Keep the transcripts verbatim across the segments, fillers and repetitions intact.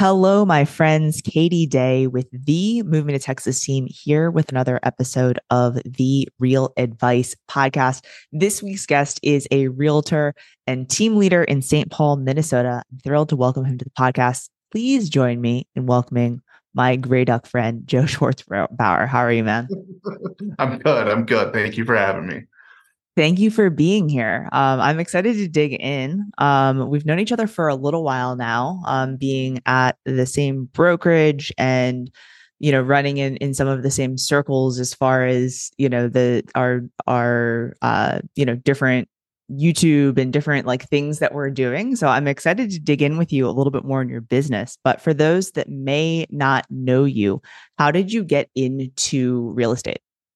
Hello, my friends. Katie Day with the Moving to Texas team here with another episode of the Real Advice podcast. This week's guest is a realtor and team leader in Saint Paul, Minnesota. I'm thrilled to welcome him to the podcast. Please join me in welcoming my Grey Duck friend, Joe Schwartzbauer. How are you, man? I'm good. I'm good. Thank you for having me. Thank you for being here. Um, I'm excited to dig in. Um, we've known each other for a little while now, um, being at the same brokerage and, you know, running in, in some of the same circles as far as, you know, the our our uh, you know, different YouTube and different like things that we're doing. So I'm excited to dig in with you a little bit more in your business. But for those that may not know you, how did you get into real estate?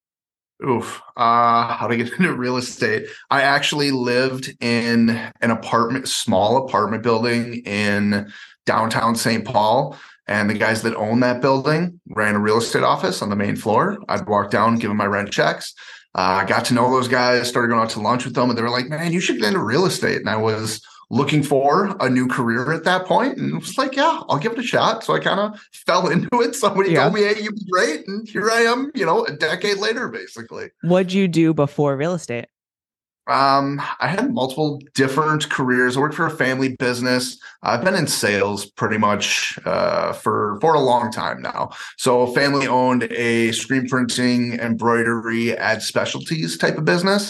Oof. Uh, how to get into real estate. I actually lived in an apartment, small apartment building in downtown Saint Paul. And the guys that own that building ran a real estate office on the main floor. I'd walk down, give them my rent checks. Uh, I got to know those guys, started going out to lunch with them, and they were like, man, you should get into real estate. And I was looking for a new career at that point, and it was like, yeah, I'll give it a shot. So I kind of fell into it. Somebody Yeah. told me, hey, you'd be great. And here I am, you know, a decade later, basically. What'd you do before real estate? Um, I had multiple different careers. I worked for a family business. I've been in sales pretty much uh, for for a long time now. So, family owned a screen printing, embroidery, ad specialties type of business.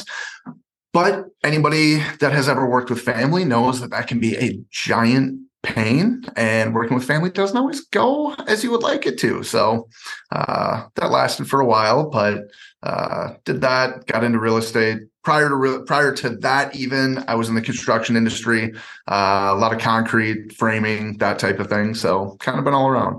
But anybody that has ever worked with family knows that that can be a giant pain, and working with family doesn't always go as you would like it to. So uh, that lasted for a while, but uh, did that, got into real estate. Prior to re- prior to that, even I was in the construction industry, uh, a lot of concrete framing, that type of thing. So kind of been all around.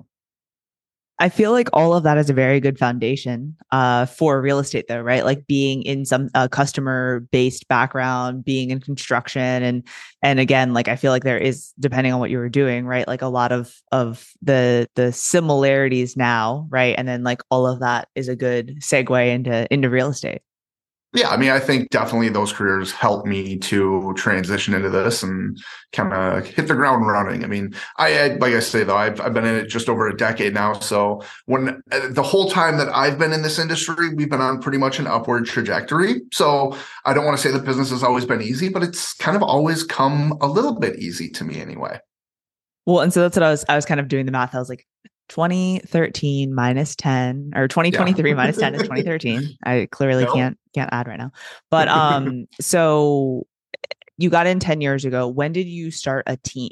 I feel like all of that is a very good foundation uh, for real estate, though, right? Like being in some uh, customer-based background, being in construction, and and again, like I feel like there is, depending on what you were doing, right? Like a lot of of the the similarities now, right? And then like all of that is a good segue into into real estate. Yeah, I mean, I think definitely those careers helped me to transition into this and kind of hit the ground running. I mean, I, I like I say though, I've I've been in it just over a decade now. So when uh, the whole time that I've been in this industry, we've been on pretty much an upward trajectory. So I don't want to say the business has always been easy, but it's kind of always come a little bit easy to me anyway. Well, and so that's what I was I was kind of doing the math. I was like, twenty thirteen minus ten or Yeah. twenty twenty-three minus ten is twenty thirteen. I clearly Nope. can't can't add right now. But um so you got in ten years ago. When did you start a team?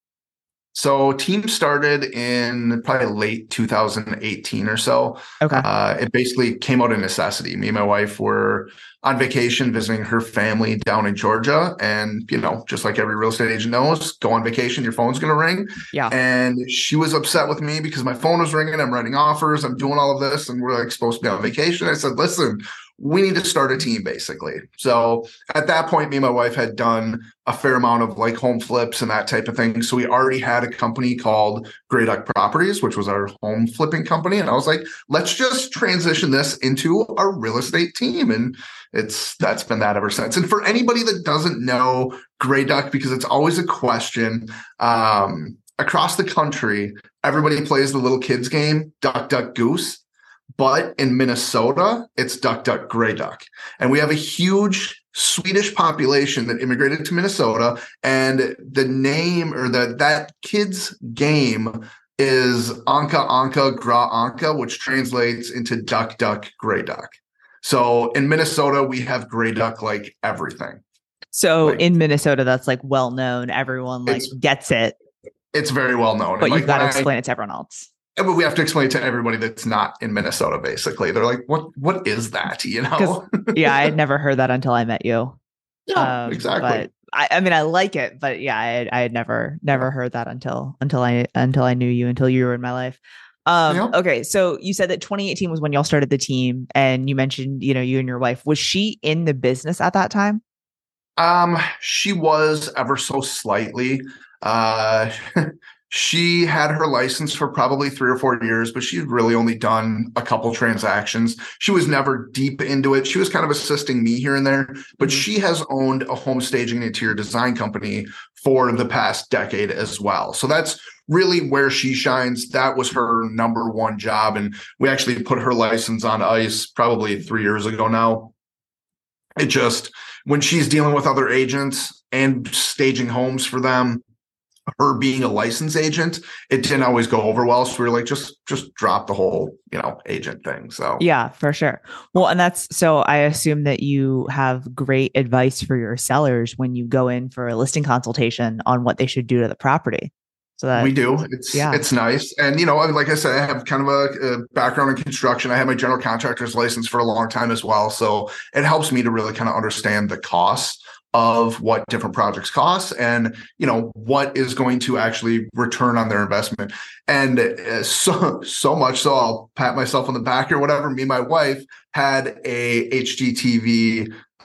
So team started in probably late two thousand eighteen or so. Okay. Uh, it basically came out of necessity. Me and my wife were on vacation visiting her family down in Georgia. And, you know, just like every real estate agent knows, go on vacation, your phone's going to ring. Yeah. And she was upset with me because my phone was ringing. I'm writing offers. I'm doing all of this. And we're like supposed to be on vacation. I said, listen, we need to start a team basically. So at that point, me and my wife had done a fair amount of like home flips and that type of thing. So we already had a company called Grey Duck Properties, which was our home flipping company. And I was like, let's just transition this into a real estate team. And it's that's been that ever since. And for anybody that doesn't know Grey Duck, because it's always a question, um, across the country, everybody plays the little kids game, Duck, Duck, Goose. But in Minnesota, it's Duck, Duck, Grey Duck. And we have a huge Swedish population that immigrated to Minnesota. And the name or the that kids game is Anka, Anka, Gra, Anka, which translates into Duck, Duck, Grey Duck. So in Minnesota, we have Grey Duck like everything. So Like in Minnesota, that's like well known. Everyone like it's gets it, it's very well known. but And you've like got when to I explain it to everyone else. but we have to explain it to everybody that's not in Minnesota, basically. They're like, what what is that? You Because know? yeah, I had never heard that until I met you. Yeah, Um, exactly. but I, I mean, I like it, but yeah, I had, I had never, never heard that until, until I, until I knew you, until you were in my life. Um, Yeah. okay. So you said that twenty eighteen was when y'all started the team and you mentioned, you know, you and your wife, was she in the business at that time? Um, she was ever so slightly. Uh She had her license for probably three or four years, but she had really only done a couple transactions. She was never deep into it. She was kind of assisting me here and there, but Mhm. she has owned a home staging and interior design company for the past decade as well. So that's really where she shines. That was her number one job. And we actually put her license on ice probably three years ago now. It just, when she's dealing with other agents and staging homes for them, her being a licensed agent, it didn't always go over well. So we were like, just just drop the whole, you know, agent thing. So Yeah, for sure. Well, and that's so I assume that you have great advice for your sellers when you go in for a listing consultation on what they should do to the property. So we that, do. It's yeah. it's nice. And you know, like I said, I have kind of a, a background in construction. I had my general contractor's license for a long time as well. So it helps me to really kind of understand the costs of what different projects cost and you know what is going to actually return on their investment. And uh, so so much so I'll pat myself on the back or whatever. Me and my wife had a H G T V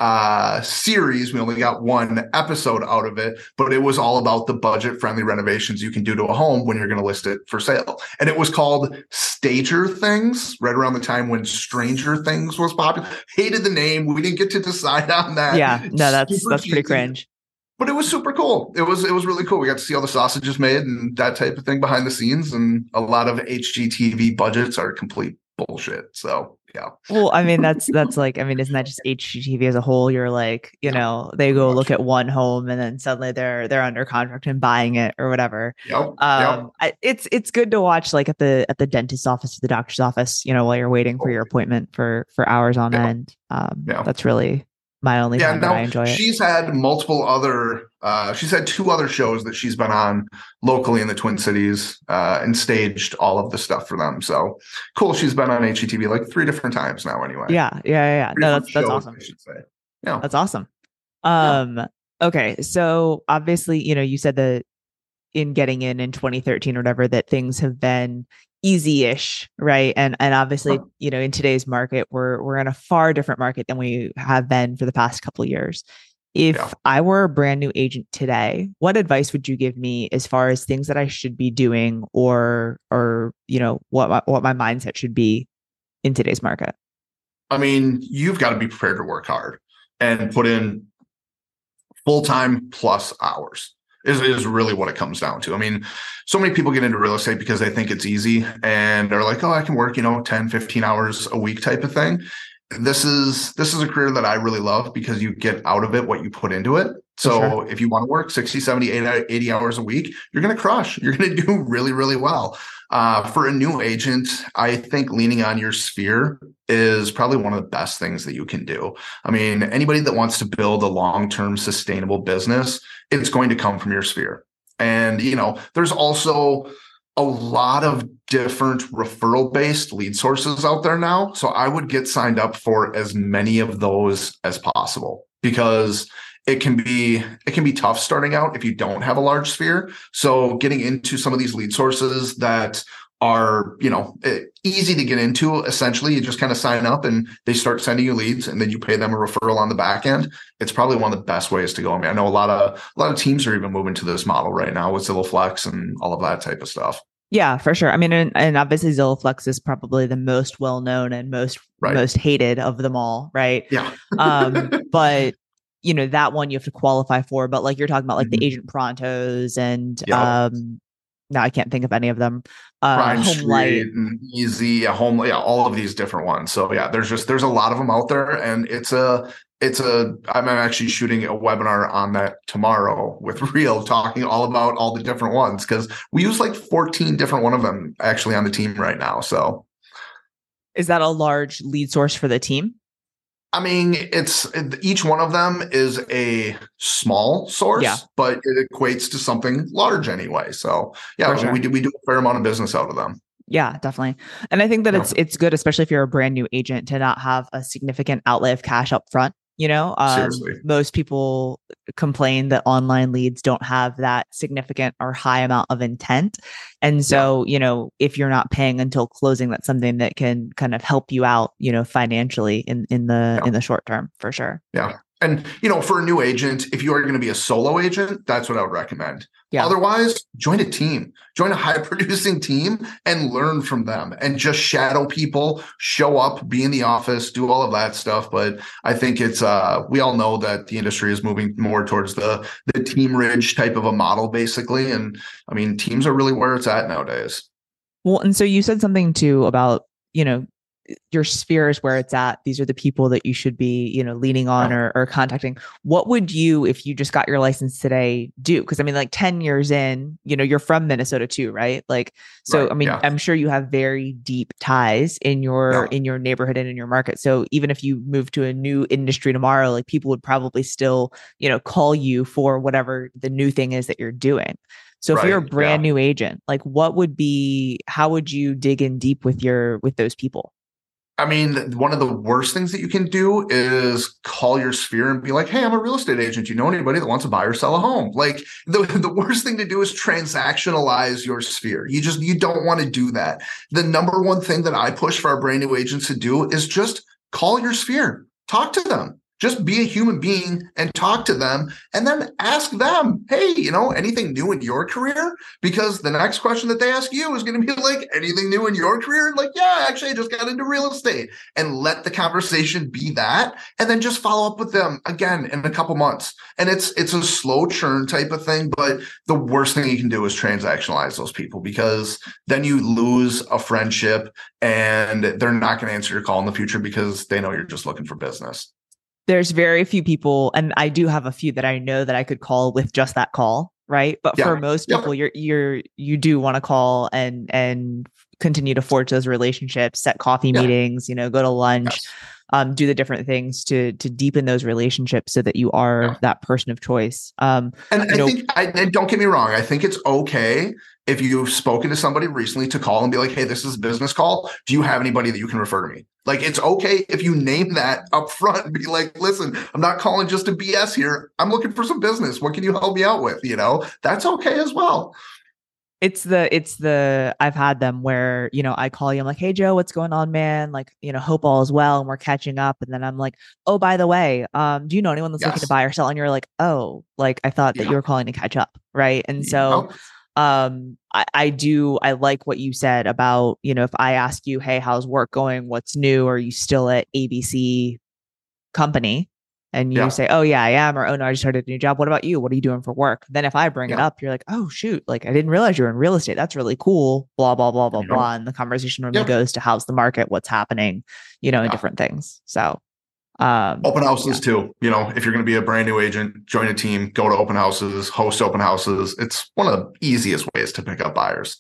uh series. We only got one episode out of it, but it was all about the budget friendly renovations you can do to a home when you're going to list it for sale. And it was called Stager Things, right around the time when Stranger Things was popular. Hated the name. We didn't get to decide on that. Yeah, no, that's Super that's pretty cheesy, cringe. but it was super cool. It was it was really cool. We got to see all the sausages made and that type of thing behind the scenes. And a lot of H G T V budgets are complete bullshit. So yeah. Well, I mean, that's that's like, I mean, isn't that just H G T V as a whole? You're like, you Yeah, know, they pretty go much. look at one home and then suddenly they're they're under contract and buying it or whatever. Yep. Yep. Um, I, it's it's good to watch like at the at the dentist's office, the doctor's office, you know, while you're waiting for your Totally. appointment for for hours on Yeah. end. Um, Yeah. that's really my only Yeah, time that I no, enjoy it. she's had multiple other, uh, she's had two other shows that she's been on locally in the Twin Cities uh, and staged all of the stuff for them. So cool. She's been on H G T V like three different times now, anyway. Yeah, yeah, yeah. yeah. Three No, different that's that's shows, awesome. I should say. Yeah. That's awesome. Yeah. Um, okay, so obviously, you know, you said that in getting in in twenty thirteen or whatever that things have been easy-ish, right? And and obviously, you know, in today's market, we're we're in a far different market than we have been for the past couple of years. If Yeah. I were a brand new agent today, what advice would you give me as far as things that I should be doing or or you know, what my, what my mindset should be in today's market? I mean, you've got to be prepared to work hard and put in full-time plus hours is, is really what it comes down to. I mean, so many people get into real estate because they think it's easy and they're like, oh, I can work, you know, ten, fifteen hours a week type of thing. This is this is a career that I really love because you get out of it what you put into it. For So sure. if you want to work sixty, seventy, eighty hours a week, you're going to crush. You're going to do really, really well. Uh, for a new agent, I think leaning on your sphere is probably one of the best things that you can do. I mean, anybody that wants to build a long-term sustainable business, it's going to come from your sphere. And, you know, there's also a lot of different referral-based lead sources out there now. So I would get signed up for as many of those as possible because it can be it can be tough starting out if you don't have a large sphere. So getting into some of these lead sources that are, you know, easy to get into, essentially, you just kind of sign up and they start sending you leads and then you pay them a referral on the back end. It's probably one of the best ways to go. I mean, I know a lot of a lot of teams are even moving to this model right now with Zillow Flex and all of that type of stuff. Yeah, for sure. I mean, and, and obviously Zillow Flex is probably the most well-known and most Right. most hated of them all, right? Yeah. Um, but you know, that one you have to qualify for, but like you're talking about like the Mhm. Agent Prontos and Yep. um now I can't think of any of them. Uh Prime Home Light. Street and Easy, yeah, Home, yeah, all of these different ones. So yeah, there's just there's a lot of them out there, and it's a it's a I'm actually shooting a webinar on that tomorrow with Real, talking all about all the different ones because we use like fourteen different one of them actually on the team right now. So Is that a large lead source for the team? I mean, it's each one of them is a small source, Yeah. but it equates to something large anyway. So yeah, For sure. we do we do a fair amount of business out of them. Yeah, definitely. And I think that Yeah. it's it's good, especially if you're a brand new agent, to not have a significant outlay of cash up front. You know, um, Seriously. most people complain that online leads don't have that significant or high amount of intent. And so, you know, if you're not paying until closing, that's something that can kind of help you out, you know, financially in in the Yeah. in the short term, for sure. Yeah. And, you know, for a new agent, if you are going to be a solo agent, that's what I would recommend. Yeah. Otherwise, join a team, join a high producing team and learn from them and just shadow people, show up, be in the office, do all of that stuff. But I think it's, uh, we all know that the industry is moving more towards the, the team ridge type of a model, basically. And I mean, teams are really where it's at nowadays. Well, and so you said something too about, you know, your sphere is where it's at. These are the people that you should be, you know, leaning on or, or contacting. What would you, if you just got your license today, do? Because I mean, like ten years in, you know, you're from Minnesota too, right? Like, so, right, I mean, yeah. I'm sure you have very deep ties in your, yeah. in your neighborhood and in your market. So even if you move to a new industry tomorrow, like people would probably still, you know, call you for whatever the new thing is that you're doing. So if right, you're a brand yeah. new agent, like what would be, how would you dig in deep with your, with those people? I mean, one of the worst things that you can do is call your sphere and be like, hey, I'm a real estate agent. Do you know anybody that wants to buy or sell a home? Like the, the worst thing to do is transactionalize your sphere. You just, you don't want to do that. The number one thing that I push for our brand new agents to do is just call your sphere, talk to them. Just be a human being and talk to them and then ask them, hey, you know, anything new in your career? Because the next question that they ask you is going to be like, anything new in your career? Like, yeah, actually, I just got into real estate. And let the conversation be that. And then just follow up with them again in a couple months. And it's it's a slow churn type of thing. But the worst thing you can do is transactionalize those people, because then you lose a friendship and they're not going to answer your call in the future because they know you're just looking for business. There's very few people, and I do have a few that I know that I could call with just that call, right? But yeah. for most people, yeah. you're you're you do want to call and and continue to forge those relationships, set coffee yeah. meetings, you know, go to lunch, yes. um, do the different things to to deepen those relationships so that you are yeah. that person of choice. Um, and I know, think, I, and don't get me wrong, I think it's okay if you've spoken to somebody recently to call and be like, hey, this is a business call. Do you have anybody that you can refer to me? Like, it's okay if you name that up front and be like, listen, I'm not calling just to B S here. I'm looking for some business. What can you help me out with? You know, that's okay as well. It's the, it's the, I've had them where, you know, I call you, I'm like, hey, Joe, what's going on, man? Like, you know, hope all is well. And we're catching up. And then I'm like, oh, by the way, um, do you know anyone that's yes. looking to buy or sell? And you're like, oh, like, I thought that yeah. you were calling to catch up. Right. And so, oh. Um, I, I do, I like what you said about, you know, if I ask you, hey, how's work going? What's new? Are you still at A B C company? And you yeah. say, oh yeah, I am. Or, oh no, I just started a new job. What about you? What are you doing for work? Then if I bring yeah. it up, you're like, oh shoot, like I didn't realize you were in real estate. That's really cool. Blah, blah, blah, blah, you know. blah. And the conversation normally yeah. goes to how's the market, what's happening, you know, yeah. and different things. So Um, open houses yeah. too. You know, if you're going to be a brand new agent, join a team, go to open houses, host open houses. It's one of the easiest ways to pick up buyers.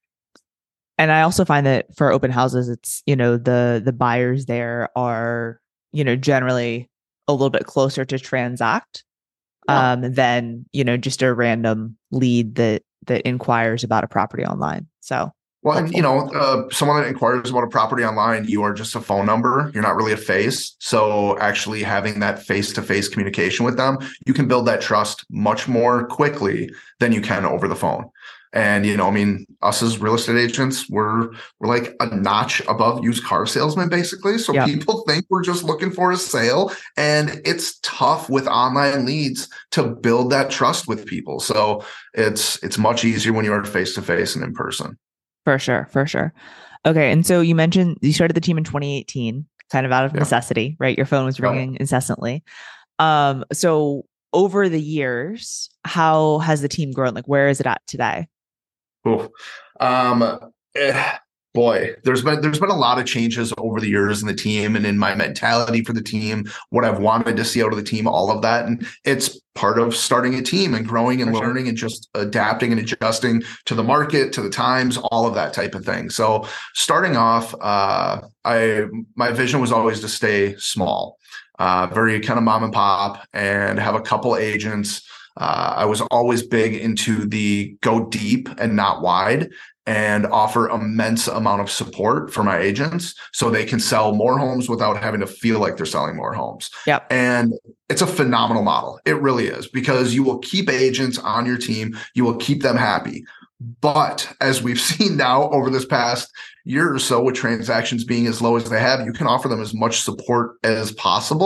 And I also find that for open houses, it's, you know, the, the buyers there are, you know, generally a little bit closer to transact yeah. um, than, you know, just a random lead that, that inquires about a property online. So Well, and, you know, uh, someone that inquires about a property online, you are just a phone number. You're not really a face. So actually having that face-to-face communication with them, you can build that trust much more quickly than you can over the phone. And, you know, I mean, us as real estate agents, we're we're like a notch above used car salesmen, basically. So yeah. people think we're just looking for a sale. And it's tough with online leads to build that trust with people. So it's it's much easier when you are face-to-face and in person. For sure. For sure. Okay. And so you mentioned you started the team in twenty eighteen, kind of out of yeah. necessity, right? Your phone was ringing yeah. incessantly. Um, so over the years, how has the team grown? Like, where is it at today? Oh, um, eh, boy, there's been, there's been a lot of changes over the years in the team and in my mentality for the team, what I've wanted to see out of the team, all of that. And it's part of starting a team and growing and for learning sure. and just adapting and adjusting to the market, to the times, all of that type of thing. So starting off, uh, I, my vision was always to stay small, uh, very kind of mom and pop and have a couple agents. Uh, I was always big into the go deep and not wide and offer immense amount of support for my agents so they can sell more homes without having to feel like they're selling more homes. Yep. And it's a phenomenal model. It really is, because you will keep agents on your team. You will keep them happy. But as we've seen now over this past year or so, with transactions being as low as they have, you can offer them as much support as possible,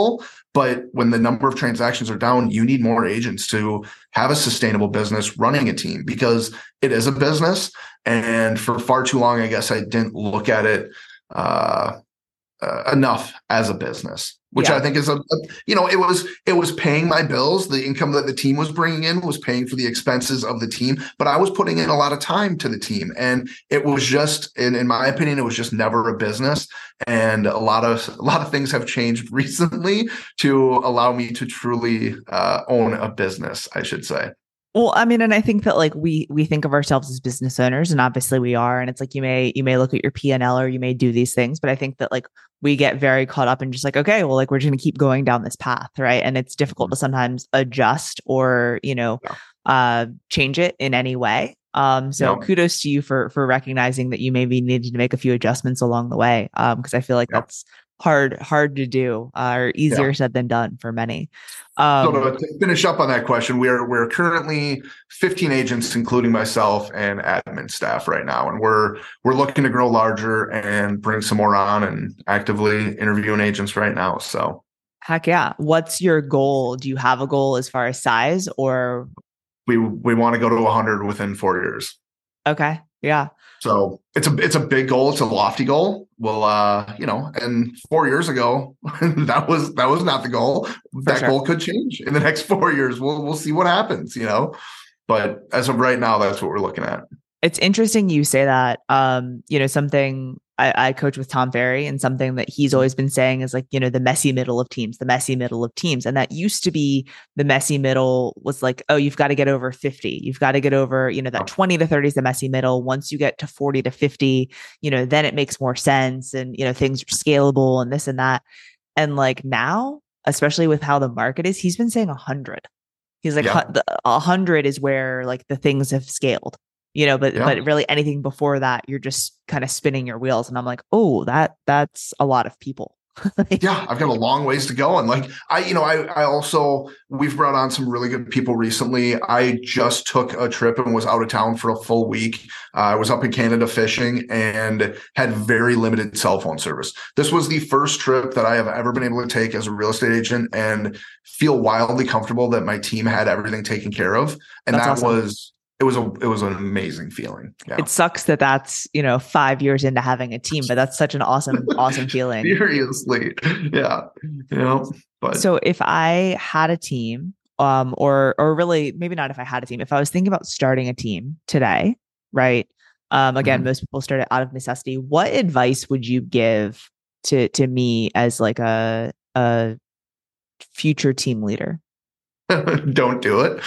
But when the number of transactions are down, you need more agents to have a sustainable business running a team, because it is a business. And for far too long, I guess I didn't look at it uh, uh, enough as a business, which Yeah. I think is a, a, you know, it was, it was paying my bills. The income that the team was bringing in was paying for the expenses of the team, but I was putting in a lot of time to the team. And it was just, in, in my opinion, it was just never a business. And a lot of, a lot of things have changed recently to allow me to truly uh, own a business, I should say. Well, I mean, and I think that like we we think of ourselves as business owners, and obviously we are. And it's like you may you may look at your P and L or you may do these things, but I think that like we get very caught up in just like, okay, well, like we're just going to keep going down this path, right? And it's difficult to sometimes adjust or you know Yeah. uh, change it in any way. Um, so Yeah. kudos to you for for recognizing that you maybe needed to make a few adjustments along the way, um, because I feel like Yeah. that's hard hard to do uh, or easier Yeah. said than done for many. So Um, to, to finish up on that question, we are we're currently fifteen agents, including myself and admin staff right now, and we're we're looking to grow larger and bring some more on, and actively interviewing agents right now. So Heck yeah. What's your goal? Do you have a goal as far as size or we we want to go to one hundred within four years. okay. Yeah. So it's a it's a big goal. It's a lofty goal. Well, uh, you know, and four years ago, that was that was not the goal. That sure. goal could change in the next four years. We'll we'll see what happens, you know. But as of right now, that's what we're looking at. It's interesting you say that. Um, you know, something I, I coach with Tom Ferry, and something that he's always been saying is like, you know, the messy middle of teams, the messy middle of teams. And that used to be the messy middle was like, oh, you've got to get over fifty. You've got to get over, you know, that twenty to thirty is the messy middle. Once you get to forty to fifty, you know, then it makes more sense. And, you know, things are scalable and this and that. And like now, especially with how the market is, he's been saying a hundred. He's like, Yeah. a hundred is where like the things have scaled. You know, but Yeah. but really anything before that, you're just kind of spinning your wheels. And I'm like, oh, that that's a lot of people. Yeah, I've got a long ways to go. And like I, you know, I I also we've brought on some really good people recently. I just took a trip and was out of town for a full week. Uh, I was up in Canada fishing and had very limited cell phone service. This was the first trip that I have ever been able to take as a real estate agent and feel wildly comfortable that my team had everything taken care of. And That's that awesome. was It was a it was an amazing feeling. Yeah. It sucks that that's, you know, five years into having a team, but that's such an awesome, awesome feeling. Seriously. Yeah. You know, but So if I had a team, um, or or really maybe not if I had a team, if I was thinking about starting a team today, right? Um, again, Mhm. most people start it out of necessity. What advice would you give to to me as like a a future team leader? Don't do it.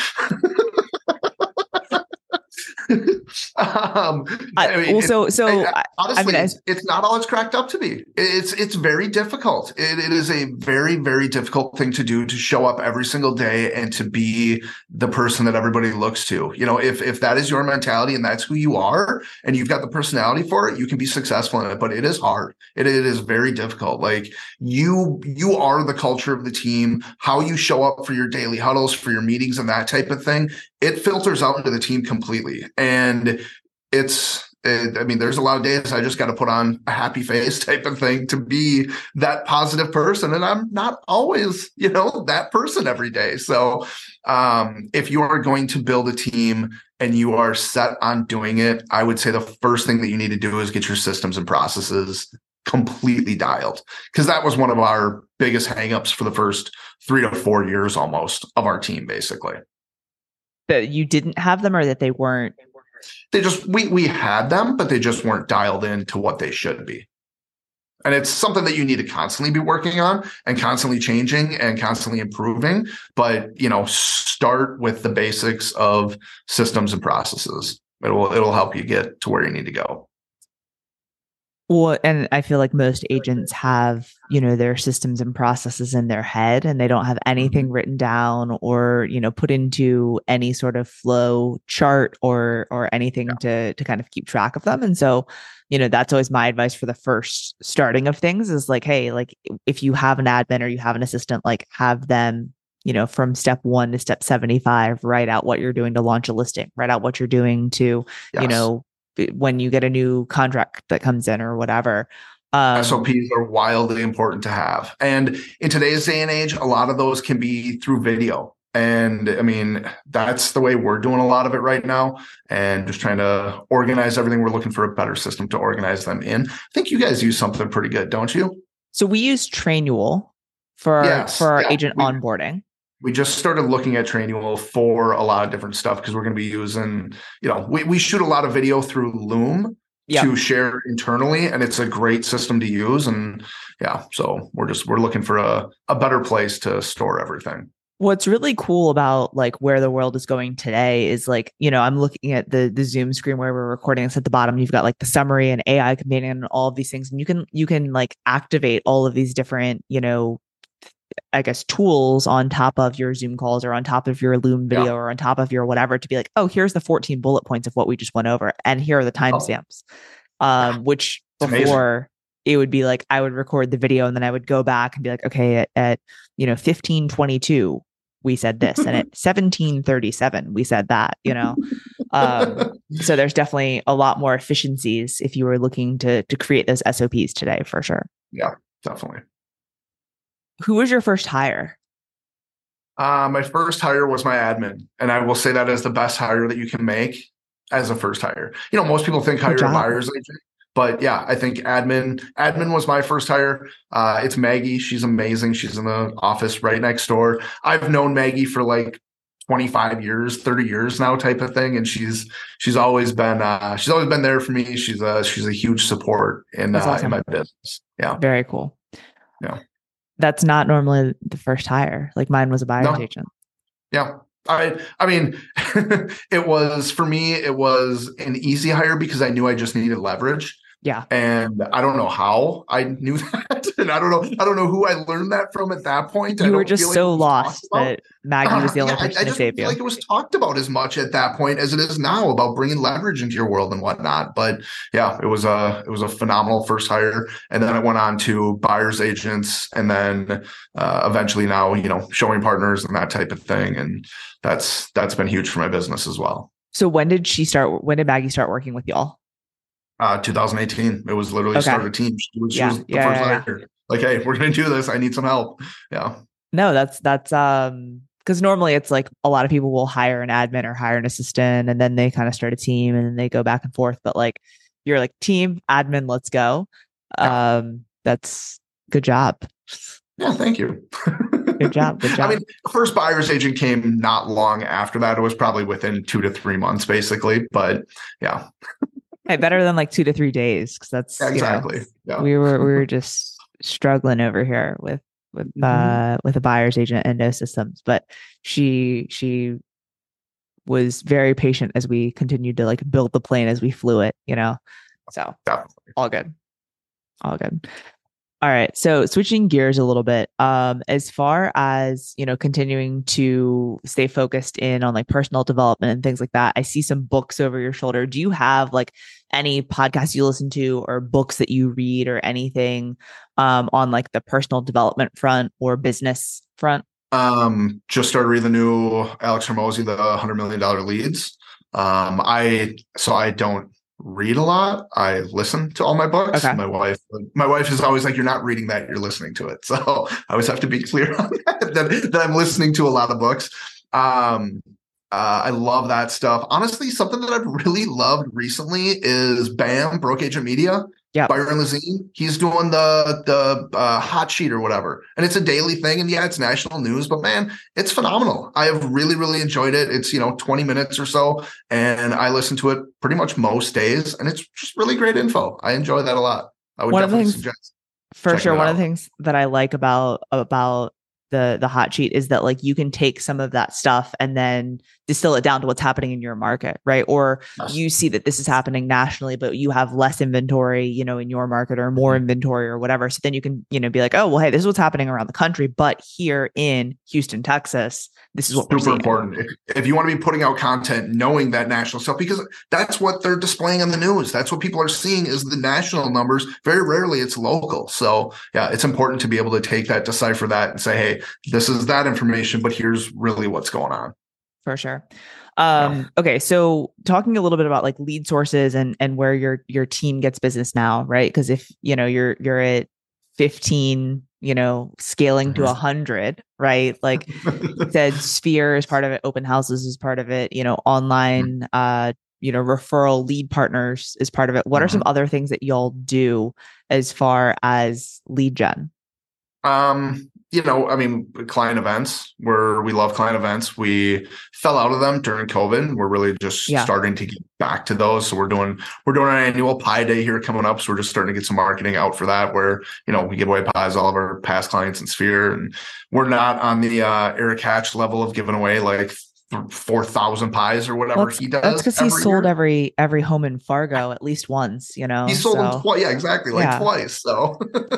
um, I, I mean, well, so it, so I, I, honestly, I mean, I, it's, it's not all it's cracked up to be. It's it's very difficult. It, it is a very very difficult thing to do, to show up every single day and to be the person that everybody looks to. You know, if if that is your mentality and that's who you are, and you've got the personality for it, you can be successful in it. But it is hard. It it is very difficult. Like you you are the culture of the team. How you show up for your daily huddles, for your meetings, and that type of thing, it filters out into the team completely. And it's, it, I mean, there's a lot of days I just got to put on a happy face type of thing to be that positive person. And I'm not always, you know, that person every day. So um, if you are going to build a team and you are set on doing it, I would say the first thing that you need to do is get your systems and processes completely dialed, because that was one of our biggest hangups for the first three to four years almost of our team, basically. that you didn't have them or that they weren't? They just, we we had them, but they just weren't dialed in to what they should be. And it's something that you need to constantly be working on and constantly changing and constantly improving. But, you know, start with the basics of systems and processes. It will, it'll help you get to where you need to go. Well, and I feel like most agents have, you know, their systems and processes in their head, and they don't have anything written down or, you know, put into any sort of flow chart or or anything Yeah. to to kind of keep track of them. And so, you know, that's always my advice for the first starting of things is like, hey, like if you have an admin or you have an assistant, like have them, you know, from step one to step seventy-five, write out what you're doing to launch a listing, write out what you're doing to, Yes. you know, when you get a new contract that comes in or whatever. S O Um, Ps are wildly important to have. And in today's day and age, a lot of those can be through video. And I mean, that's the way we're doing a lot of it right now, and just trying to organize everything. We're looking for a better system to organize them in. I think you guys use something pretty good, don't you? so we use Trainual for our, Yes. for our Yeah. agent We, onboarding. we just started looking at Trainual for a lot of different stuff because we're going to be using, you know, we, we shoot a lot of video through Loom Yep. to share internally, and it's a great system to use. And yeah, so we're just, we're looking for a, a better place to store everything. What's really cool about like where the world is going today is like, you know, I'm looking at the the Zoom screen where we're recording this at the bottom. You've got like the summary and A I companion and all of these things. And you can you can like activate all of these different, you know, I guess tools on top of your Zoom calls or on top of your Loom video Yeah. or on top of your whatever to be like, oh, here's the fourteen bullet points of what we just went over. And here are the timestamps. Um, which It's amazing. before it would be like I would record the video and then I would go back and be like, okay, at, at you know, fifteen twenty-two, we said this, and at seventeen thirty-seven, we said that, you know. Um, so there's definitely a lot more efficiencies if you were looking to to create those S O Ps today for sure. Yeah, definitely. Who was your first hire? Uh, my first hire was my admin, and I will say that is the best hire that you can make as a first hire. You know, most people think hire a buyer's agent, but yeah, I think admin admin was my first hire. Uh, it's Maggie. She's amazing. She's in the office right next door. I've known Maggie for like twenty-five years, thirty years now type of thing. And she's, she's always been, uh, she's always been there for me. She's a, she's a huge support in, uh, awesome. in my business. Yeah. Very cool. Yeah. That's not normally the first hire. Like mine was a buyer's No. agent. Yeah. I, I mean, it was, for me, it was an easy hire because I knew I just needed leverage. Yeah. And I don't know how I knew that. And I don't know, I don't know who I learned that from at that point. You I were don't just feel like so it was lost talked about. that Maggie was the only Uh, yeah, I, person I to just save feel you. like it was talked about as much at that point as it is now about bringing leverage into your world and whatnot. But yeah, it was a it was a phenomenal first hire, and then it went on to buyers agents, and then uh, eventually now you know showing partners and that type of thing, and that's that's been huge for my business as well. So when did she start? When did Maggie start working with y'all? Uh, two thousand eighteen. It was literally Okay. start a team. She was, she Yeah, was the yeah, first yeah, hire. Like, hey, we're gonna do this. I need some help. Yeah. No, that's that's um because normally it's like a lot of people will hire an admin or hire an assistant and then they kind of start a team and then they go back and forth. But like you're like team admin, let's go. Yeah. Um, that's good job. Yeah, thank you. Good job. Good job. I mean, the first buyer's agent came not long after that. It was probably within two to three months, basically. But yeah. Hey, better than like two to three days because that's Yeah, exactly. You know, yeah. we were we were just struggling over here with with Mhm. uh with a buyer's agent and no systems, but she she was very patient as we continued to like build the plane as we flew it, you know. So Definitely. all good, all good. All right. So switching gears a little bit, um, as far as, you know, continuing to stay focused in on like personal development and things like that, I see some books over your shoulder. Do you have like any podcasts you listen to or books that you read or anything um, on like the personal development front or business front? Um, just started reading the new Alex Hormozy, the one hundred million dollar leads. Um, I, so I don't read a lot. I listen to all my books. Okay. My wife, my wife is always like, "You're not reading that; you're listening to it." So I always have to be clear on that, that, that I'm listening to a lot of books. Um, uh, I love that stuff. Honestly, something that I've really loved recently is BAM, Broke Agent Media. Yeah, Byron Lazine. He's doing the the uh, hot sheet or whatever, and it's a daily thing. And yeah, it's national news, but man, it's phenomenal. I have really, really enjoyed it. It's you know twenty minutes or so, and I listen to it pretty much most days, and it's just really great info. I enjoy that a lot. I would One of the definitely things- suggest. for checking sure. it One out. of the things that I like about about the the hot sheet is that like you can take some of that stuff and then distill it down to what's happening in your market, right? Or Yes. you see that this is happening nationally, but you have less inventory, you know, in your market or more Mhm. inventory or whatever. So then you can, you know, be like, oh, well, hey, this is what's happening around the country, but here in Houston, Texas, this is what we're Super seeing. important. If, if you want to be putting out content, knowing that national stuff, because that's what they're displaying on the news. That's what people are seeing is the national numbers. Very rarely it's local. So yeah, it's important to be able to take that, decipher that and say, hey, this is that information, but here's really what's going on. For sure. Yeah. Um, okay, so talking a little bit about like lead sources and and where your your team gets business now, right? Because if you know you're you're at fifteen, you know, scaling to a Mhm. hundred, right? Like you said, Sphere is part of it, open houses is part of it, you know, online uh, you know, referral lead partners is part of it. What are some Mhm. other things that y'all do as far as lead gen? Um, you know, I mean, client events where we love client events. We fell out of them during COVID. We're really just Yeah. starting to get back to those. So we're doing we're doing our annual pie day here coming up. So we're just starting to get some marketing out for that where, you know, we give away pies to all of our past clients in Sphere. And we're not on the uh Eric Hatch level of giving away like four thousand pies or Well, whatever that's he that's does because he every sold year. every every home in Fargo at least once, you He know. sold them So twice. Yeah, exactly. Like yeah. twice. So,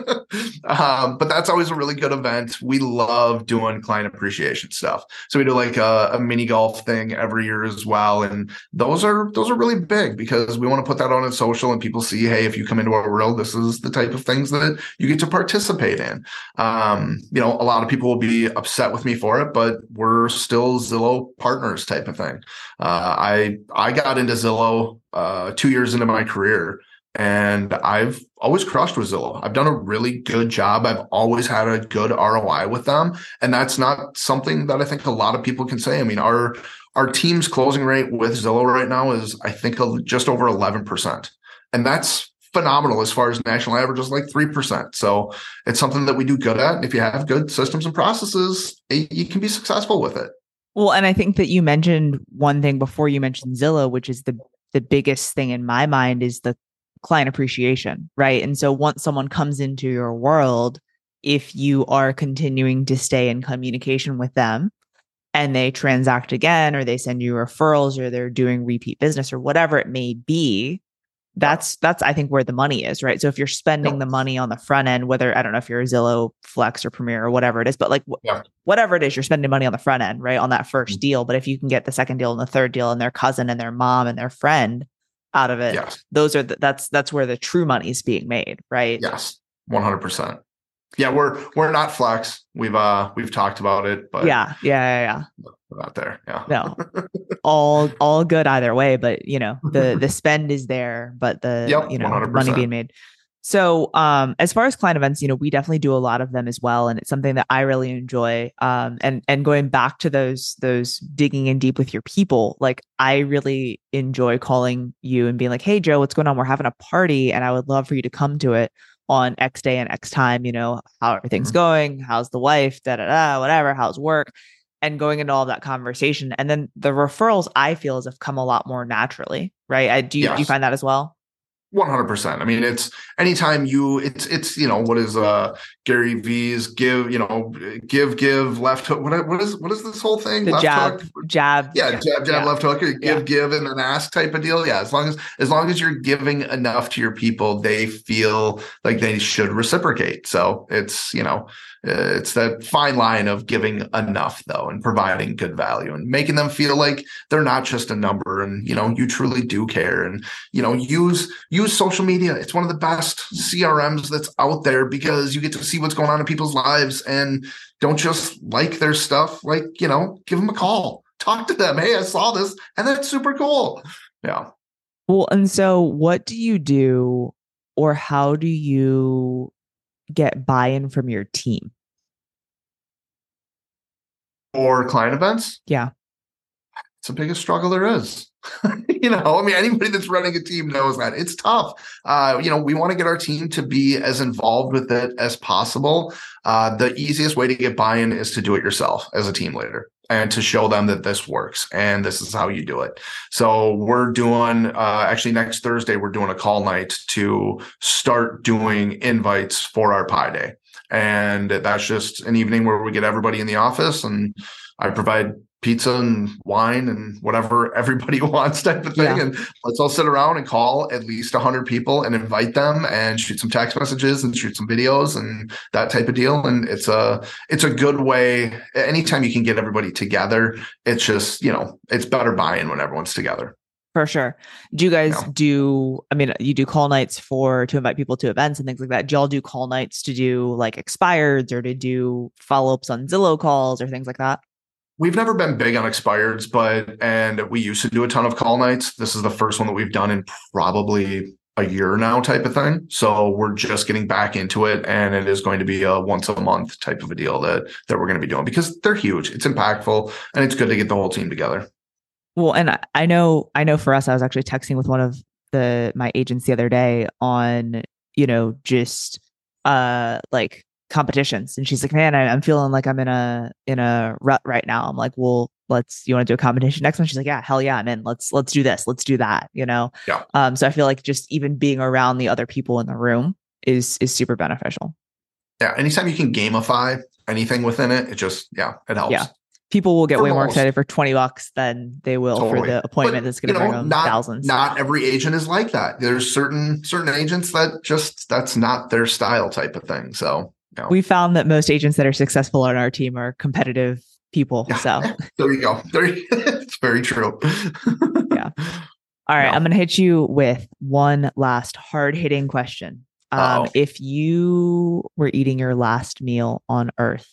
um, but that's always a really good event. We love doing client appreciation stuff. So we do like a, a mini golf thing every year as well. And those are, those are really big because we want to put that on in social and people see, hey, if you come into our world, this is the type of things that you get to participate in. Um, you know, a lot of people will be upset with me for it, but we're still Zillow partners type of thing. Uh, I, I got into Zillow uh, two years into my career. And I've always crushed with Zillow. I've done a really good job. I've always had a good R O I with them. And that's not something that I think a lot of people can say. I mean, our our team's closing rate with Zillow right now is, I think, just over eleven percent. And that's phenomenal as far as national average is like three percent. So it's something that we do good at. And if you have good systems and processes, it, you can be successful with it. Well, and I think that you mentioned one thing before you mentioned Zillow, which is the the biggest thing in my mind is the client appreciation, right? And so once someone comes into your world, if you are continuing to stay in communication with them and they transact again or they send you referrals or they're doing repeat business or whatever it may be, Yeah. that's that's I think where the money is, right? So if you're spending Yep. the money on the front end, whether I don't know if you're a Zillow Flex or Premier or whatever it is, but like wh- Yeah. whatever it is, you're spending money on the front end, right? On that first Mhm. deal. But if you can get the second deal and the third deal and their cousin and their mom and their friend out of it, Yes. those are the, that's that's where the true money is being made, right? Yes. one hundred percent. Yeah, we're we're not Flex. We've uh we've talked about it, but Yeah, yeah, yeah, yeah. we're not there. Yeah. No, all all good either way, but you know the the spend is there, but the Yep, you know the money one hundred percent. being made. So um as far as client events, you know we definitely do a lot of them as well, and it's something that I really enjoy. Um and and going back to those those digging in deep with your people, like I really enjoy calling you and being like, hey Joe, what's going on? We're having a party and I would love for you to come to it on X day and X time, you know, how everything's Mhm. going, how's the wife, da da da, whatever, how's work, and going into all of that conversation. And then the referrals I feel as have come a lot more naturally, right? I do you, do you Yes. find that as well? one hundred percent. I mean, it's anytime you, it's, it's, you know, what is uh Gary V's give, you know, give, give, left hook. What, what is, what is this whole thing? The Left jab, hook? jab, Yeah, jab, jab, yeah, left hook, or yeah, give, give, and then ask type of deal. Yeah, as long as as long as you're giving enough to your people, they feel like they should reciprocate. So it's you know, uh, it's that fine line of giving enough though, and providing good value, and making them feel like they're not just a number, and you know, you truly do care, and you know, use use social media. It's one of the best C R Ms that's out there because you get to see what's going on in people's lives, and don't just like their stuff. Like you know, give them a call. Talk to them. Hey, I saw this, and that's super cool. Yeah. Well, and so what do you do or how do you get buy-in from your team? Or client events. Yeah. It's the biggest struggle there is. you know, I mean, anybody that's running a team knows that it's tough. Uh, you know, we want to get our team to be as involved with it as possible. Uh, the easiest way to get buy-in is to do it yourself as a team leader and to show them that this works and this is how you do it. So we're doing, uh, actually next Thursday, we're doing a call night to start doing invites for our Pi Day. And that's just an evening where we get everybody in the office and I provide pizza and wine and whatever everybody wants type of thing. Yeah. And let's all sit around and call at least one hundred people and invite them and shoot some text messages and shoot some videos and that type of deal. And it's a, it's a good way. Anytime you can get everybody together, it's just, you know, it's better buy-in when everyone's together. For sure. Do you guys Yeah. do, I mean, you do call nights for to invite people to events and things like that. Do y'all do call nights to do like expireds or to do follow-ups on Zillow calls or things like that? we've never been big on expireds, but and we used to do a ton of call nights. This is the first one that we've done in probably a year now, type of thing. So we're just getting back into it, and it is going to be a once a month type of a deal that that we're going to be doing because they're huge. It's impactful, and it's good to get the whole team together. Well, and I, I know, I know for us, I was actually texting with one of the my agents the other day on, you know, just uh like competitions, and she's like, "Man, I, I'm feeling like I'm in a in a rut right now." I'm like, "Well, let's. You want to do a competition next one?" She's like, "Yeah, hell yeah, I'm in. Let's let's do this. Let's do that." You know. Yeah. Um. So I feel like just even being around the other people in the room is is super beneficial. Yeah. Anytime you can gamify anything within it, it just yeah, it helps. Yeah. People will get For way more most. excited for twenty bucks than they will for Totally. the appointment But, that's going you to bring know, them not thousands. not every agent is like that. There's certain certain agents that just that's not their style type of thing. So you know. We found that most agents that are successful on our team are competitive people. Yeah. So There you go. There you, it's very true. Yeah. All right. No. I'm going to hit you with one last hard hitting question. Um, Uh-oh. if you were eating your last meal on Earth,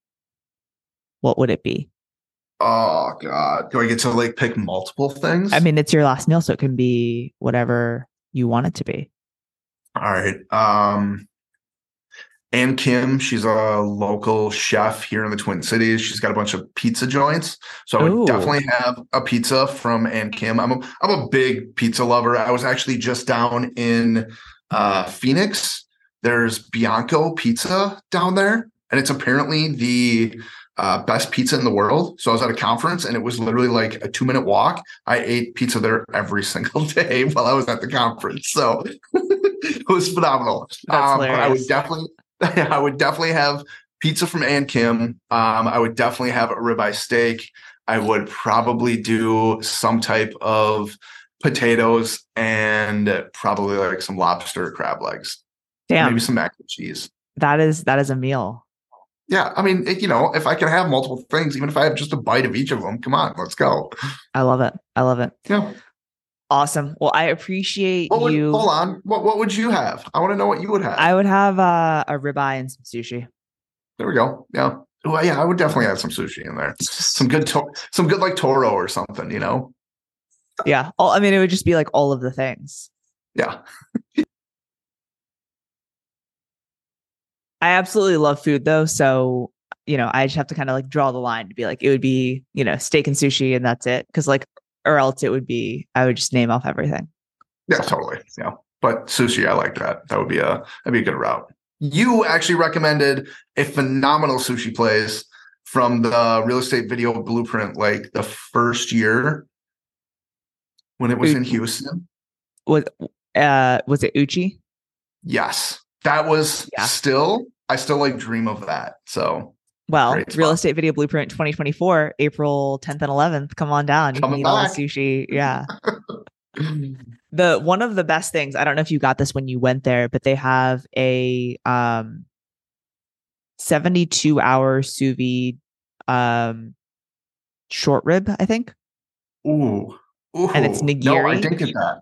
what would it be? Oh God. Do I get to like pick multiple things? I mean, it's your last meal, so it can be whatever you want it to be. All right. Um Ann Kim, she's a local chef here in the Twin Cities. She's got a bunch of pizza joints. So I would Ooh. definitely have a pizza from Ann Kim. I'm a, I'm a big pizza lover. I was actually just down in uh, Phoenix. There's Bianco Pizza down there, and it's apparently the uh, best pizza in the world. So I was at a conference, and it was literally like a two minute walk. I ate pizza there every single day while I was at the conference. So it was phenomenal. That's um, but I would hilarious. definitely I would definitely have pizza from Ann Kim. Um, I would definitely have a ribeye steak. I would probably do some type of potatoes and probably like some lobster or crab legs. Damn. Maybe some mac and cheese. That is that is a meal. Yeah, I mean, it, you know, if I can have multiple things, even if I have just a bite of each of them, come on, let's go. I love it. I love it. Yeah. Awesome. Well, I appreciate What would, you. Hold on. What what would you have? I want to know what you would have. I would have uh, a ribeye and some sushi. There we go. Yeah. Well, yeah, I would definitely have some sushi in there. Some good, to- some good like Toro or something, you know? Yeah. All, I mean, it would just be like all of the things. Yeah. I absolutely love food though. So, you know, I just have to kind of like draw the line to be like, it would be, you know, steak and sushi and that's it. Cause like, or else it would be, I would just name off everything. Yeah, So. totally. Yeah. But sushi, I like that. That would be a, that'd be a good route. You actually recommended a phenomenal sushi place from the real estate video blueprint, like the first year when it was in Houston. Was, uh, was it Uchi? Yes. That was Yeah. still, I still like dream of that. So, well, great real spot. estate video blueprint twenty twenty-four, April tenth and eleventh. Come on down. You Coming can eat all the back. sushi. Yeah. The one of the best things, I don't know if you got this when you went there, but they have a um seventy-two hour sous vide um short rib, I think. Ooh. Ooh. And it's No, I nigiri. didn't get that.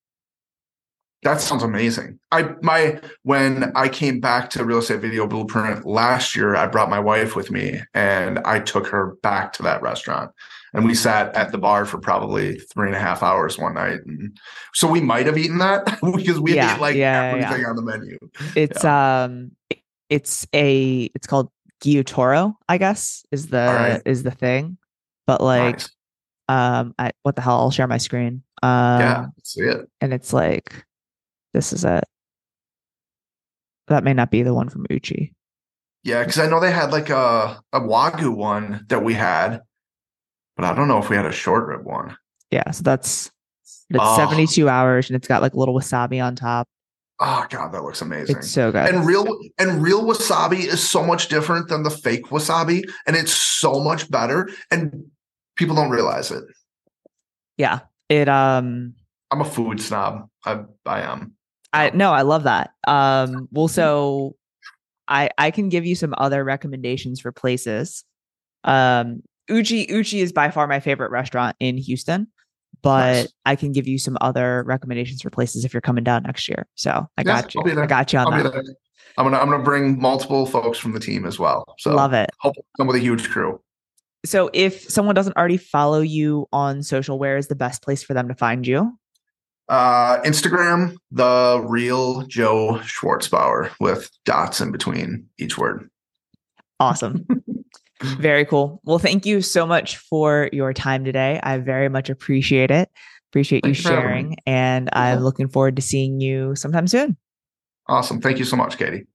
That sounds amazing. I my when I came back to Real Estate Video Blueprint last year, I brought my wife with me and I took her back to that restaurant. And we sat at the bar for probably three and a half hours one night. And so we might have eaten that because we Yeah, ate like yeah, everything yeah. on the menu. It's um it's a it's called Gyutoro, I guess, is the right. is the thing. But like Nice. um I what the hell, I'll share my screen. Um Yeah, let's see it. And it's like this is it. That may not be the one from Uchi. Yeah, because I know they had like a, a Wagyu one that we had, but I don't know if we had a short rib one. Yeah, so that's it's Oh. seventy-two hours and it's got like a little wasabi on top. Oh God, that looks amazing. It's so good. And real and real wasabi is so much different than the fake wasabi, and it's so much better. And people don't realize it. Yeah. It um I'm a food snob. I I am. I no, I love that. Um well so I I can give you some other recommendations for places. Um Uchi Uchi is by far my favorite restaurant in Houston, but Nice. I can give you some other recommendations for places if you're coming down next year. So I Yeah, got you. I'll be there. I got you on I'll that. be there. I'm gonna I'm gonna bring multiple folks from the team as well. So Love it. hope come with a huge crew. So if someone doesn't already follow you on social, where is the best place for them to find you? Uh, Instagram, the real Joe Schwartzbauer with dots in between each word. Awesome. Very cool. Well, thank you so much for your time today. I very much appreciate it. Appreciate Thank you you for having sharing. me. And I'm Yeah. looking forward to seeing you sometime soon. Awesome. Thank you so much, Katie.